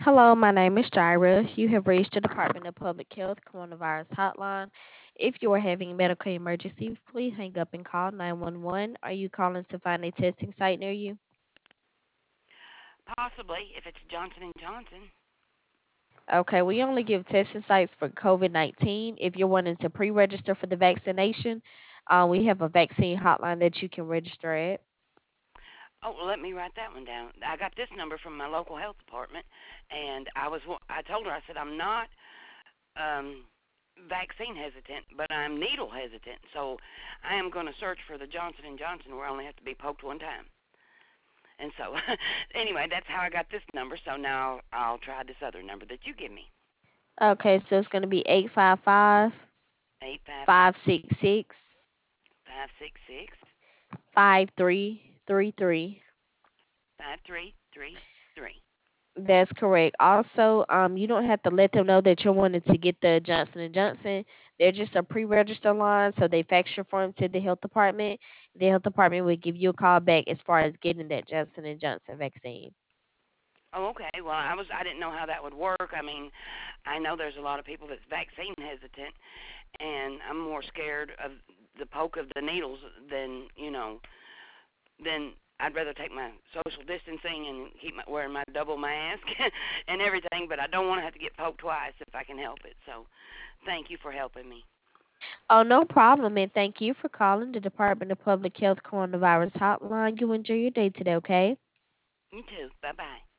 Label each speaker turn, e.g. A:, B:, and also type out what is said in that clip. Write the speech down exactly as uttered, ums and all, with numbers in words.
A: Hello, my name is Jira. You have reached the Department of Public Health Coronavirus Hotline. If you are having a medical emergency, please hang up and call nine one one. Are you calling to find a testing site near you?
B: Possibly, if it's Johnson and Johnson.
A: Okay, we only give testing sites for COVID nineteen. If you're wanting to pre register for the vaccination, uh, we have a vaccine hotline that you can register at.
B: Oh, well, let me write that one down. I got this number from my local health department, and I was I told her I said I'm not um vaccine hesitant, but I'm needle hesitant. So I am going to search for the Johnson and Johnson where I only have to be poked one time. And so anyway, that's how I got this number. So now I'll try this other number that you give me.
A: Okay, so it's going to be eight five five,
B: Eight five five
A: five six six,
B: five six six
A: five three three three.
B: five three three three.
A: That's correct. Also, um, you don't have to let them know that you're wanting to get the Johnson and Johnson. They're just a pre-register line, so they fax your form to the health department. The health department will give you a call back as far as getting that Johnson and Johnson vaccine.
B: Oh, okay. Well, I was I didn't know how that would work. I mean, I know there's a lot of people that's vaccine hesitant, and I'm more scared of the poke of the needles than you know. Than I'd rather take my social distancing and keep my, wearing my double mask and everything. But I don't want to have to get poked twice if I can help it. So, thank you for helping me.
A: Oh, no problem, and thank you for calling the Department of Public Health Coronavirus Hotline. You enjoy your day today, okay?
B: You too. Bye bye.